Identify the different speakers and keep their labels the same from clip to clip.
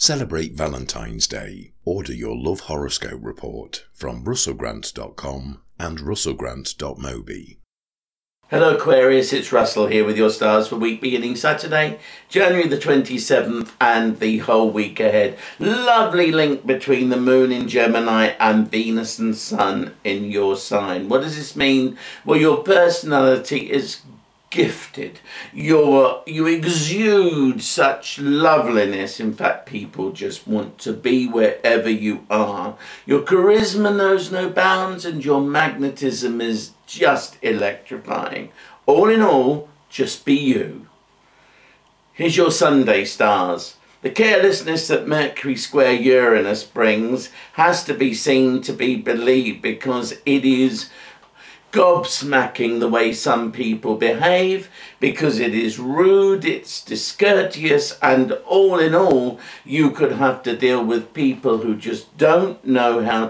Speaker 1: Celebrate Valentine's Day. Order your love horoscope report from russellgrant.com and russellgrant.mobi.
Speaker 2: Hello Aquarius, it's Russell here with your stars for week beginning Saturday, January the 27th and the whole week ahead. Lovely link between the moon in Gemini and Venus and Sun in your sign. What does this mean? Well, your personality is gifted. You exude such loveliness. In fact, people just want to be wherever you are. Your charisma knows no bounds and your magnetism is just electrifying. All in all, just be you. Here's your Sunday stars. The carelessness that Mercury square Uranus brings has to be seen to be believed, because it is gobsmacking the way some people behave, because it is rude, it's discourteous, and all in all, you could have to deal with people who just don't know how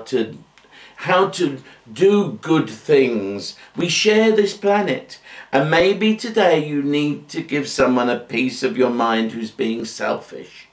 Speaker 2: to do good things. We share this planet, and maybe today you need to give someone a piece of your mind who's being selfish.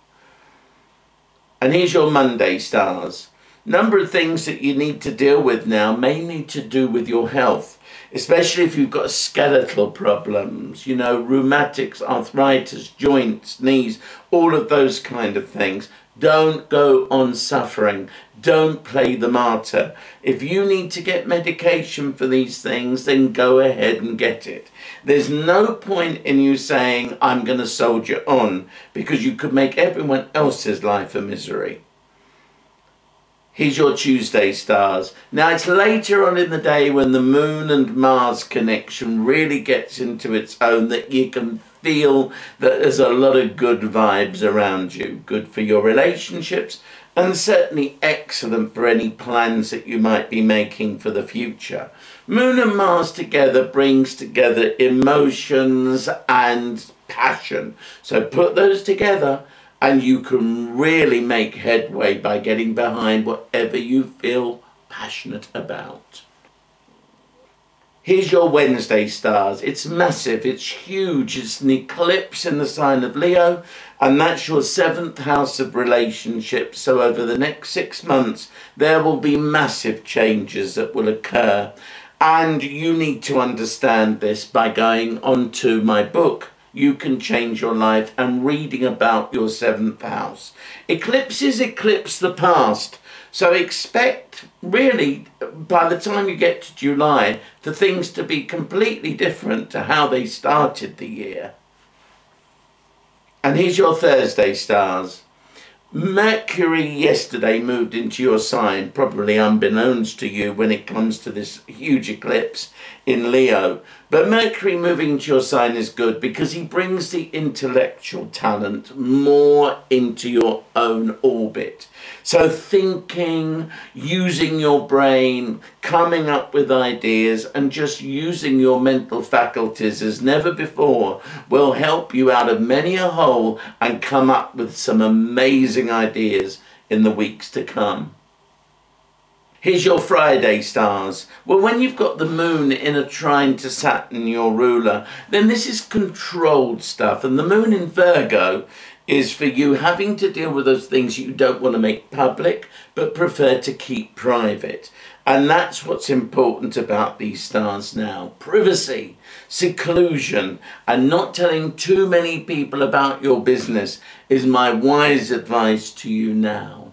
Speaker 2: And here's your Monday stars. Number of things that you need to deal with now, mainly to do with your health, especially if you've got skeletal problems, you know, rheumatics, arthritis, joints, knees, all of those kind of things. Don't go on suffering. Don't play the martyr. If you need to get medication for these things, then go ahead and get it. There's no point in you saying, I'm going to soldier on, because you could make everyone else's life a misery. Here's your Tuesday stars. Now, it's later on in the day when the Moon and Mars connection really gets into its own that you can feel that there's a lot of good vibes around you. Good for your relationships, and certainly excellent for any plans that you might be making for the future. Moon and Mars together brings together emotions and passion. So put those together, and you can really make headway by getting behind whatever you feel passionate about. Here's your Wednesday stars. It's massive, it's huge, it's an eclipse in the sign of Leo, and that's your 7th house of relationships. So over the next 6 months, there will be massive changes that will occur. And you need to understand this by going on to my book, You Can Change Your Life, and reading about your 7th house. Eclipses eclipse the past. So expect, really, by the time you get to July, for things to be completely different to how they started the year. And here's your Thursday stars. Mercury yesterday moved into your sign, probably unbeknownst to you when it comes to this huge eclipse in Leo. But Mercury moving into your sign is good because he brings the intellectual talent more into your own orbit. So thinking, using your brain, coming up with ideas, and just using your mental faculties as never before will help you out of many a hole and come up with some amazing ideas in the weeks to come. Here's your Friday stars. Well, when you've got the moon in a trine to Saturn, your ruler, then this is controlled stuff. And the moon in Virgo is for you having to deal with those things you don't want to make public, but prefer to keep private. And that's what's important about these stars now. Privacy, seclusion, and not telling too many people about your business is my wise advice to you now.